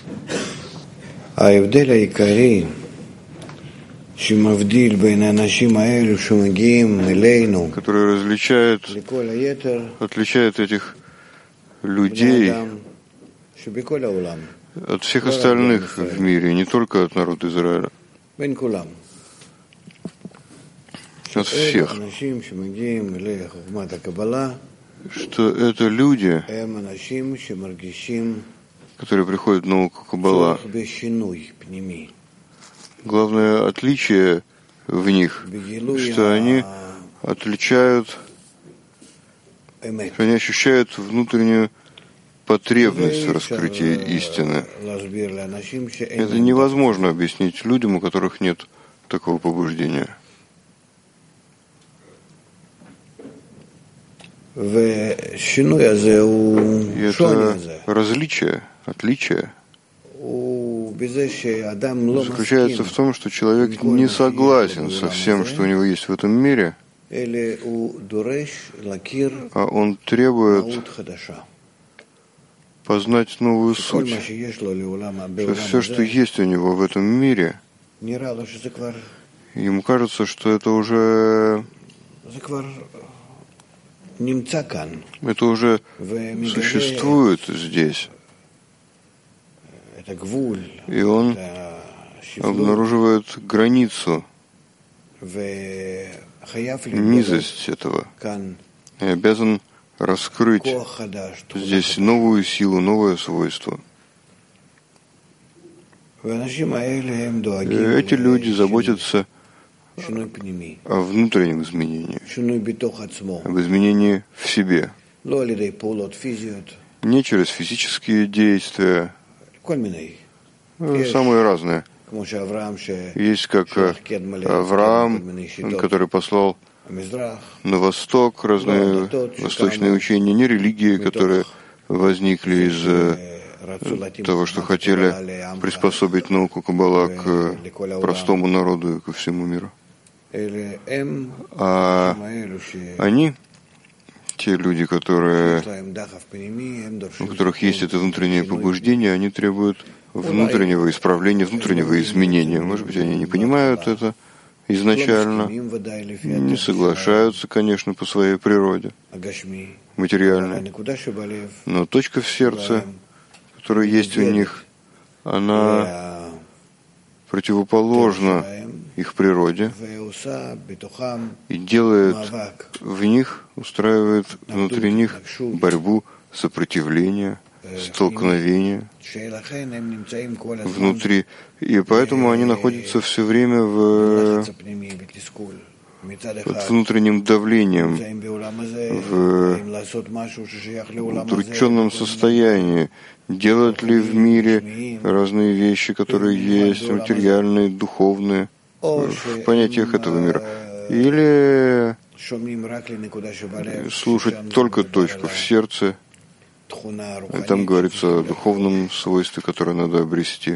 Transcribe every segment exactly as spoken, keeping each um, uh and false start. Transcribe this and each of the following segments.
который различает, отличает этих людей от всех остальных в мире, не только от народа Израиля, от всех, что это люди, которые приходят в науку Каббала. Главное отличие в них, что они отличают, что они ощущают внутреннюю потребность в раскрытии истины. Это невозможно объяснить людям, у которых нет такого побуждения. И это различие, отличие заключается в том, что человек не согласен со всем, что у него есть в этом мире, а он требует познать новую суть, что все, что есть у него в этом мире, ему кажется, что это уже это уже существует здесь. И он обнаруживает границу, низость этого, и обязан раскрыть здесь новую силу, новое свойство. И эти люди заботятся о внутреннем изменении, об изменении в себе, не через физические действия, самые разные. Есть как Авраам, который послал на восток разные восточные учения, не религии, которые возникли из того, что хотели приспособить науку Каббала к простому народу и ко всему миру. А они, те люди, которые, у которых есть это внутреннее побуждение, они требуют внутреннего исправления, внутреннего изменения. Может быть, они не понимают это изначально, не соглашаются, конечно, по своей природе, материальной. Но точка в сердце, которая есть у них, она противоположна их природе и делает в них, устраивает внутри них борьбу, сопротивление, столкновение внутри. И поэтому они находятся все время в, под внутренним давлением, в удрученном состоянии. Делают ли в мире разные вещи, которые есть, материальные, духовные, в понятиях этого мира? Или слушать только точку в сердце, и там говорится о духовном свойстве, которое надо обрести.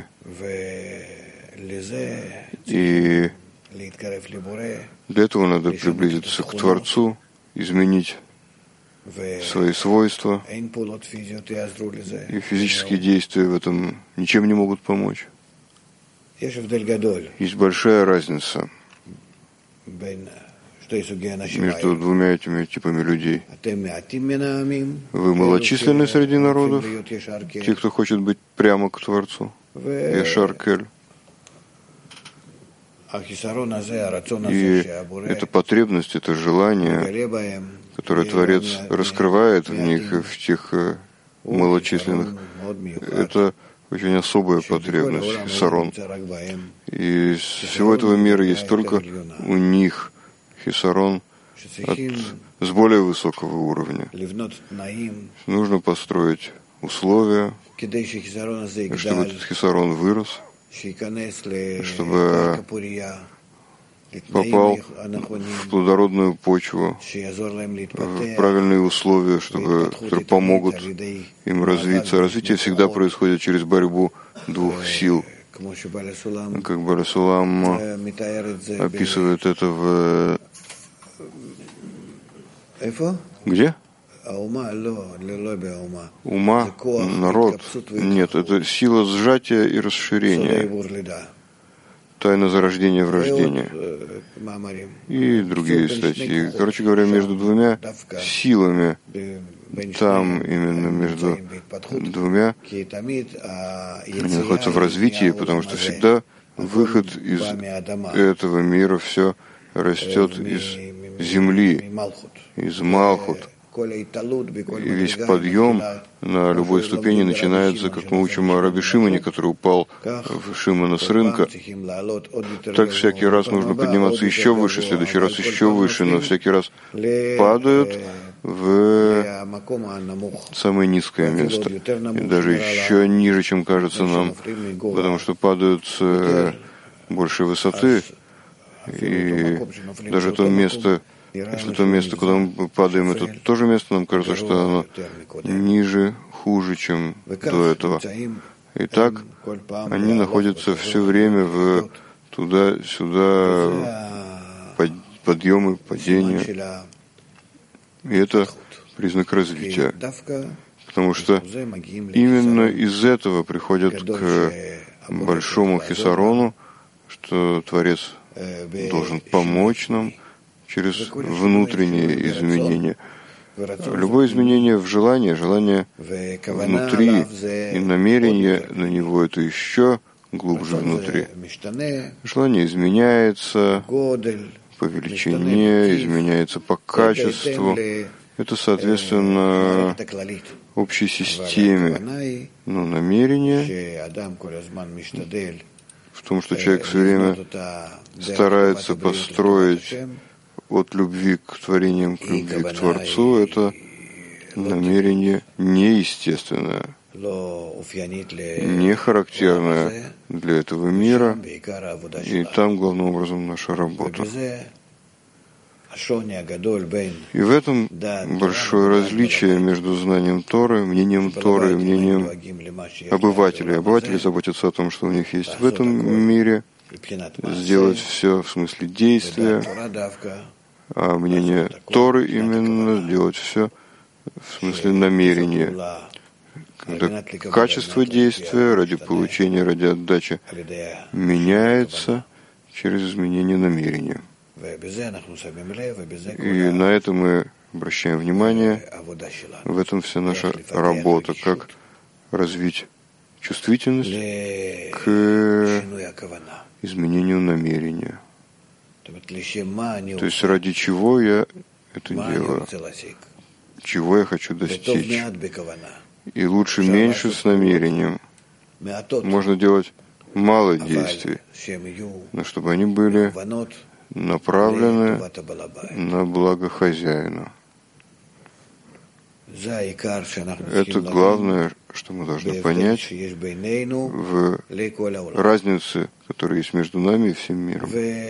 И для этого надо приблизиться к Творцу, изменить свои свойства, и физические действия в этом ничем не могут помочь. Есть большая разница между двумя этими типами людей. Вы малочисленны среди народов, те, кто хочет быть прямо к Творцу, Яшар Кель. И эта потребность, это желание, которое Творец раскрывает в них, в тех малочисленных, это очень особая потребность, хисарон. И из всего этого мира есть только у них хисарон от, с более высокого уровня. Нужно построить условия, чтобы этот хисарон вырос, чтобы попал в плодородную почву, в правильные условия, чтобы, которые помогут им развиться. Развитие всегда происходит через борьбу двух сил. Как Баля Сулам описывает это в... Где? Ума, народ, нет, это сила сжатия и расширения, тайна зарождения в рождении и другие статьи. Короче говоря, между двумя силами, там именно между двумя, они находятся в развитии, потому что всегда выход из этого мира, все растет из земли, из Малхут. И весь подъем на любой ступени начинается, как мы учим о Раби Шимоне, который упал в Шимона с рынка. Так всякий раз нужно подниматься еще выше, в следующий раз еще выше, но всякий раз падают в самое низкое место. И даже еще ниже, чем кажется нам, потому что падают с большей высоты. И даже то место, если то место, куда мы падаем, это то же место, нам кажется, что оно ниже, хуже, чем до этого. И так они находятся все время в туда-сюда, подъемы, падения. И это признак развития. Потому что именно из этого приходят к большому хисарону, что Творец должен помочь нам через внутренние изменения. Любое изменение в желании, желание внутри и намерение на него — это еще глубже внутри. Желание изменяется по величине, изменяется по качеству. Это, соответственно, общей системе. Но намерение в том, что человек все время старается построить от любви к творениям, к любви к Творцу, это намерение неестественное, не характерное для этого мира, и там, главным образом, наша работа. И в этом большое различие между знанием Торы, мнением Торы и мнением обывателей. Обыватели заботятся о том, что у них есть в этом мире, сделать все в смысле действия, а мнение Торы именно сделать все в смысле намерения. Когда качество действия ради получения, ради отдачи меняется через изменение намерения. И на это мы обращаем внимание. В этом вся наша работа, как развить чувствительность к изменению намерения. То есть ради чего я это делаю, чего я хочу достичь. И лучше меньше с намерением. Можно делать мало действий, но чтобы они были направлены на благо хозяина. Это главное, что мы должны понять в разнице, которая есть между нами и всем миром.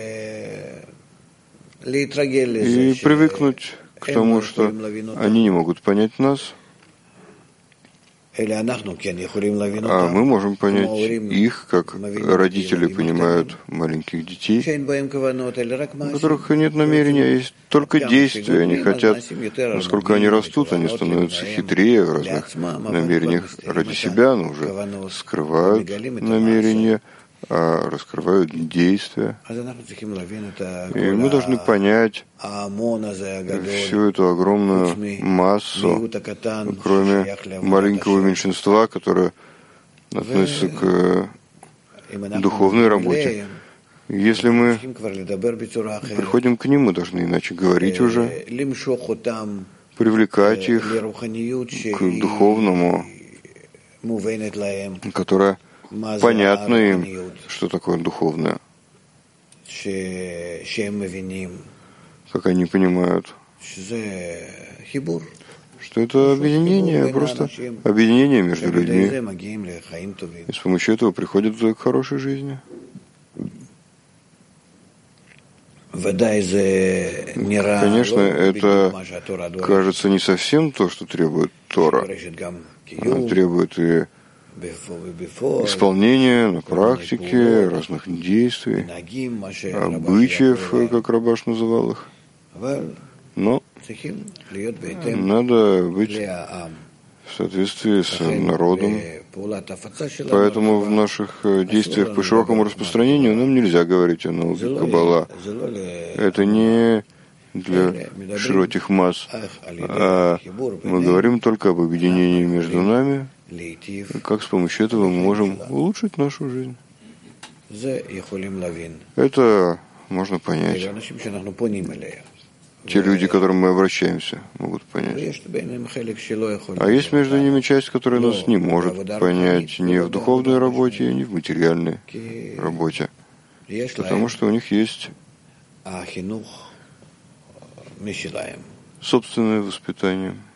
И привыкнуть к тому, что они не могут понять нас, а мы можем понять их, как родители понимают маленьких детей, у которых нет намерения, есть только действия. Они хотят, насколько они растут, они становятся хитрее в разных намерениях ради себя, но уже скрывают намерения, а раскрывают действия. И мы должны понять всю эту огромную массу, кроме маленького меньшинства, которое относится к духовной работе. Если мы приходим к ним, мы должны иначе говорить уже, привлекать их к духовному, которое понятно им, что такое духовное, как они понимают, что это объединение, просто объединение между людьми, и с помощью этого приходят к хорошей жизни. Конечно, это кажется не совсем то, что требует Тора. Она требует и исполнения на практике разных действий, обычаев, как Рабаш называл их. Но Надо быть в соответствии с народом. Поэтому в наших действиях по широкому распространению нам нельзя говорить о науке Каббала. Это не для широких масс, а мы говорим только об объединении между нами, как с помощью этого мы можем улучшить нашу жизнь. Это можно понять. Те люди, к которым мы обращаемся, могут понять. А есть между ними часть, которая нас не может понять ни в духовной работе, ни в материальной работе. Потому что у них есть собственное воспитание.